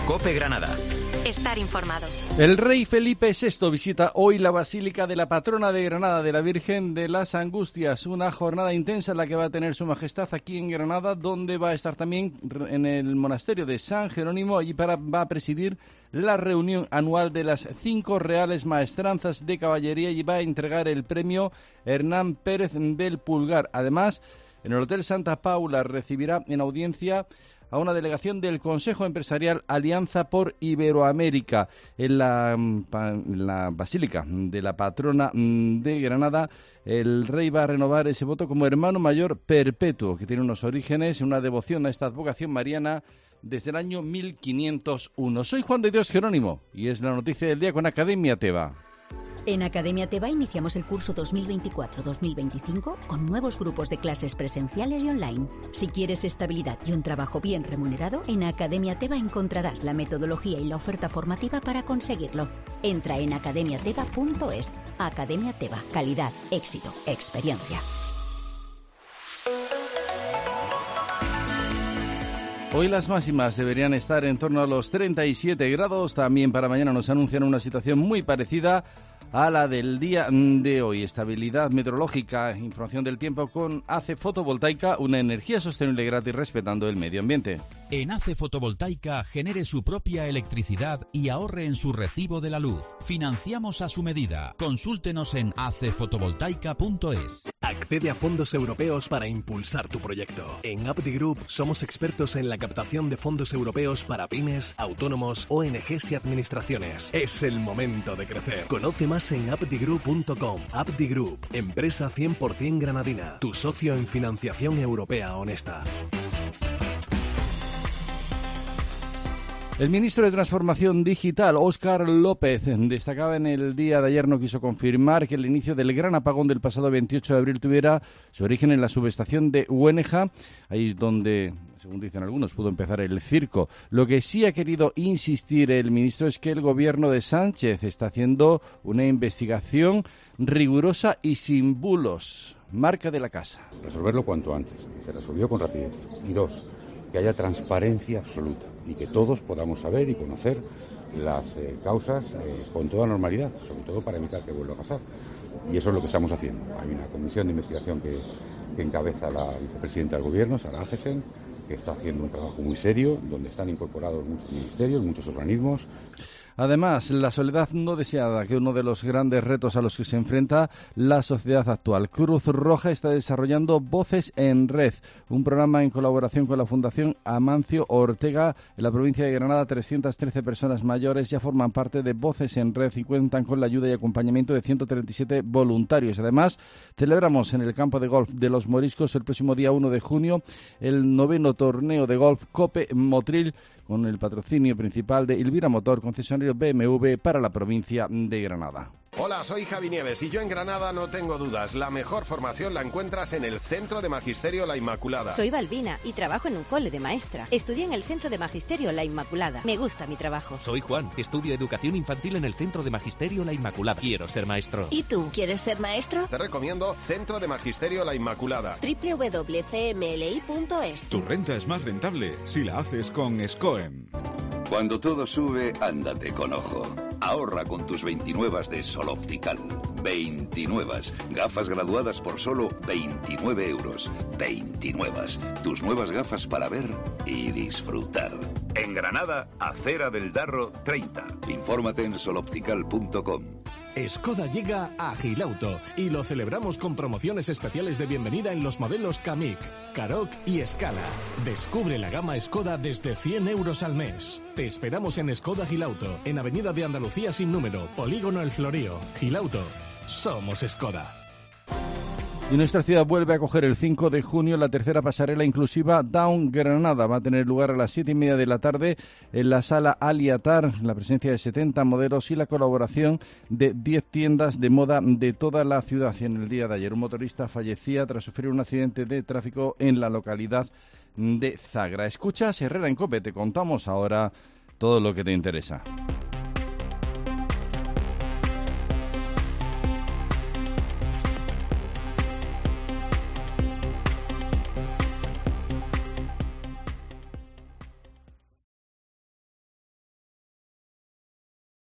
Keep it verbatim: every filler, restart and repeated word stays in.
COPE Granada. Estar informado. El rey Felipe sexto visita hoy la Basílica de la Patrona de Granada, de la Virgen de las Angustias. Una jornada intensa en la que va a tener su majestad aquí en Granada, donde va a estar también en el monasterio de San Jerónimo. Allí para, va a presidir la reunión anual de las cinco reales maestranzas de caballería y va a entregar el premio Hernán Pérez del Pulgar. Además, en el Hotel Santa Paula recibirá en audiencia a una delegación del Consejo Empresarial Alianza por Iberoamérica. En la, en la Basílica de la Patrona de Granada, el rey va a renovar ese voto como hermano mayor perpetuo, que tiene unos orígenes, una devoción a esta advocación mariana desde el año mil quinientos uno. Soy Juan de Dios Jerónimo y es la noticia del día con Academia Teba. En Academia Teba iniciamos el curso dos mil veinticuatro dos mil veinticinco con nuevos grupos de clases presenciales y online. Si quieres estabilidad y un trabajo bien remunerado, en Academia Teba encontrarás la metodología y la oferta formativa para conseguirlo. Entra en academia teba punto es. Academia Teba, calidad, éxito, experiencia. Hoy las máximas deberían estar en torno a los treinta y siete grados. También para mañana nos anuncian una situación muy parecida a la del día de hoy. Estabilidad meteorológica, información del tiempo con A C E Fotovoltaica, una energía sostenible gratis respetando el medio ambiente. En A C E Fotovoltaica genere su propia electricidad y ahorre en su recibo de la luz. Financiamos a su medida. Consúltenos en a c fotovoltaica punto es. Accede a fondos europeos para impulsar tu proyecto. En Abdi Group somos expertos en la captación de fondos europeos para pymes, autónomos, O N Ges y administraciones. Es el momento de crecer. Conoce más en abdi group punto com. Abdi Group, empresa cien por ciento granadina. Tu socio en financiación europea honesta. El ministro de Transformación Digital, Óscar López, destacaba en el día de ayer, no quiso confirmar que el inicio del gran apagón del pasado veintiocho de abril tuviera su origen en la subestación de Güéneja, ahí donde, según dicen algunos, pudo empezar el circo. Lo que sí ha querido insistir el ministro es que el gobierno de Sánchez está haciendo una investigación rigurosa y sin bulos. Marca de la casa. Resolverlo cuanto antes. Se resolvió con rapidez. Y dos, que haya transparencia absoluta y que todos podamos saber y conocer las eh, causas eh, con toda normalidad, sobre todo para evitar que vuelva a pasar. Y eso es lo que estamos haciendo. Hay una comisión de investigación que, que encabeza la vicepresidenta del Gobierno, Sara Agesen, que está haciendo un trabajo muy serio, donde están incorporados muchos ministerios, muchos organismos. Además, la soledad no deseada, que es uno de los grandes retos a los que se enfrenta la sociedad actual. Cruz Roja está desarrollando Voces en Red, un programa en colaboración con la Fundación Amancio Ortega. En la provincia de Granada, trescientas trece personas mayores ya forman parte de Voces en Red y cuentan con la ayuda y acompañamiento de ciento treinta y siete voluntarios. Además, celebramos en el campo de golf de Los Moriscos el próximo día uno de junio el noveno torneo de golf COPE Motril, con el patrocinio principal de Elvira Motor, concesionario B M W para la provincia de Granada. Hola, soy Javi Nieves y yo en Granada no tengo dudas. La mejor formación la encuentras en el Centro de Magisterio La Inmaculada. Soy Balbina y trabajo en un cole de maestra. Estudié en el Centro de Magisterio La Inmaculada. Me gusta mi trabajo. Soy Juan, estudio Educación Infantil en el Centro de Magisterio La Inmaculada. Quiero ser maestro. ¿Y tú, quieres ser maestro? Te recomiendo Centro de Magisterio La Inmaculada. doble u doble u doble u punto c m l i punto es. Tu renta es más rentable si la haces con SCOEM. Cuando todo sube, ándate con ojo. Ahorra con tus veintinuevas de Sol Optical. veintinuevas. Gafas graduadas por solo veintinueve euros. veintinuevas. Tus nuevas gafas para ver y disfrutar. En Granada, Acera del Darro treinta. Infórmate en sol optical punto com. Skoda llega a Gilauto y lo celebramos con promociones especiales de bienvenida en los modelos Kamiq, Karoq y Scala. Descubre la gama Skoda desde cien euros al mes. Te esperamos en Skoda Gilauto, en Avenida de Andalucía sin número, Polígono El Florío. Gilauto, somos Skoda. Y nuestra ciudad vuelve a acoger el cinco de junio la tercera pasarela inclusiva Down Granada. Va a tener lugar a las siete y media de la tarde en la sala Aliatar, la presencia de setenta modelos y la colaboración de diez tiendas de moda de toda la ciudad. Y en el día de ayer un motorista fallecía tras sufrir un accidente de tráfico en la localidad de Zagra. Escuchas Herrera en COPE, te contamos ahora todo lo que te interesa.